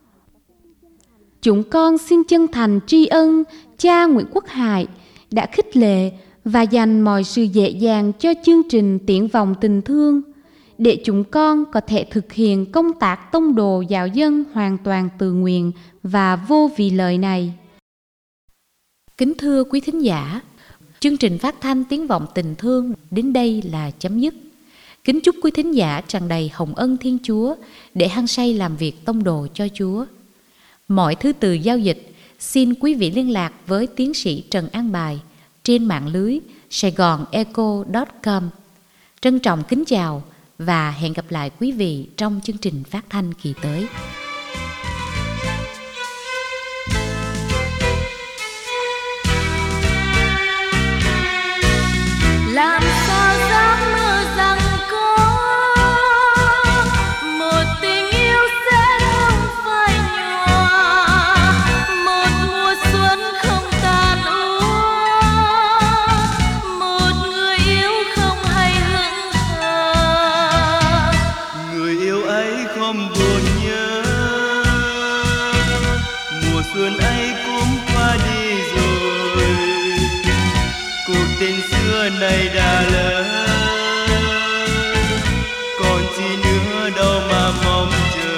Chúng con xin chân thành tri ân cha Nguyễn Quốc Hải đã khích lệ và dành mọi sự dễ dàng cho chương trình Tiếng Vọng Tình Thương để chúng con có thể thực hiện công tác tông đồ giáo dân hoàn toàn tự nguyện và vô vì lợi này. Kính thưa quý thính giả, chương trình phát thanh Tiếng Vọng Tình Thương đến đây là chấm dứt. Kính chúc quý thính giả tràn đầy hồng ân Thiên Chúa để hăng say làm việc tông đồ cho Chúa. Mọi thứ từ giao dịch, xin quý vị liên lạc với tiến sĩ Trần An Bài trên mạng lưới saigonecho.com. Trân trọng kính chào và hẹn gặp lại quý vị trong chương trình phát thanh kỳ tới. Làm sao dám mơ rằng có một tình yêu sẽ không phai nhòa, một mùa xuân không tàn úa, một người yêu không hay hững hờ. Người yêu ấy không buồn nhớ, mùa xuân ấy cũng qua đi rồi, cuộc tình xưa này đã lỡ, còn chi nữa đâu mà mong chờ.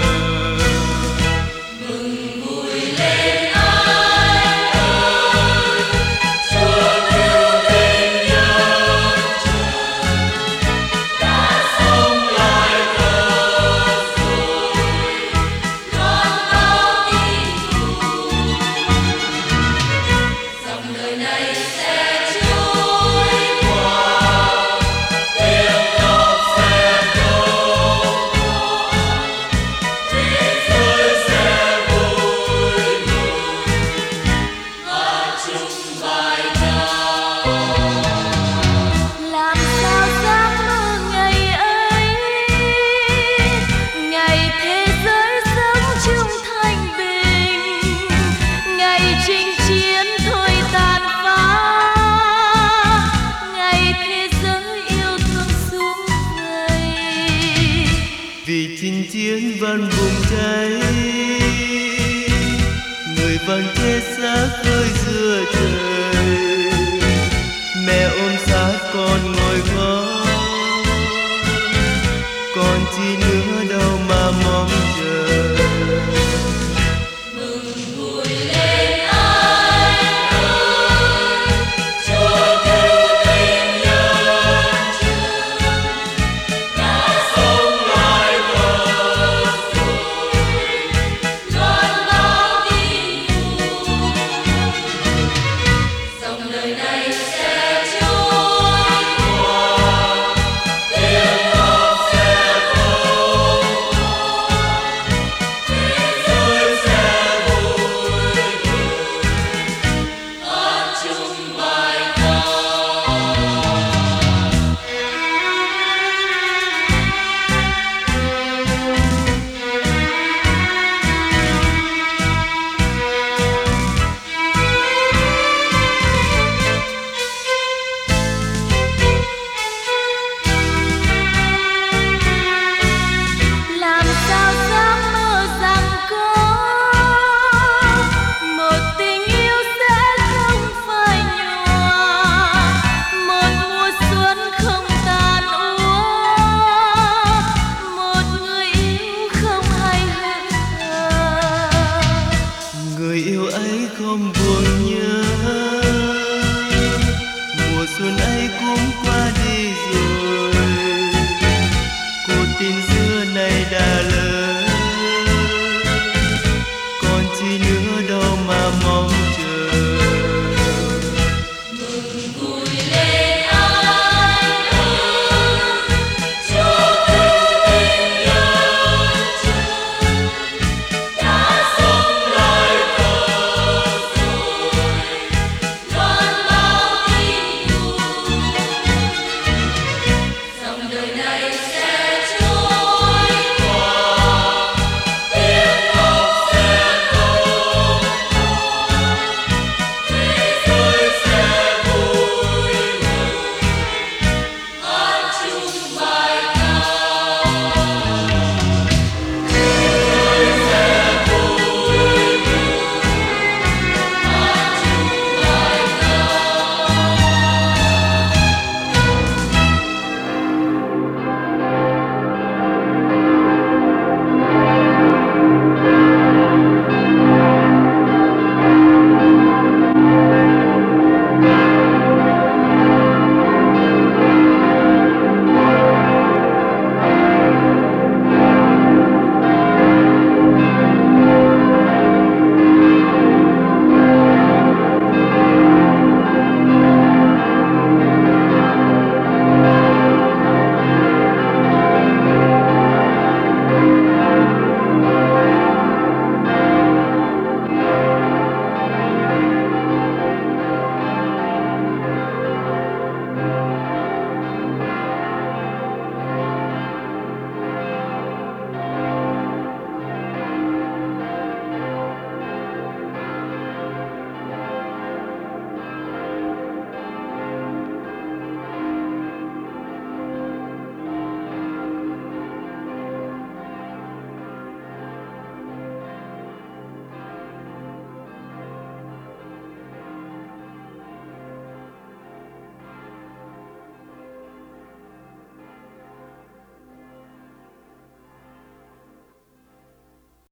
Mừng vui lên anh ơi, Chúa yêu tình nhau trời, đã sống lại thật rồi, loan bao tình thù, dòng đời này sẽ trôi qua, tiếng khóc sẽ đâu còn, thế giới sẽ vui mừng và chung bài ca. Làm sao dám mơ ngày ấy, ngày thế giới sống chung thanh bình, ngày chinh chiến thôi tàn phá, ngày thế giới yêu thương xuống dậy. Vì chinh chiến vẫn bùng cháy, người vẫn chết xác rơi giữa trời, mẹ ôm xác con ngồi khóc. xuân ấy cũng qua đi rồi, cuộc tình xưa này đã lỡ, còn chi nữa đâu mà mong chờ. Mừng vui lên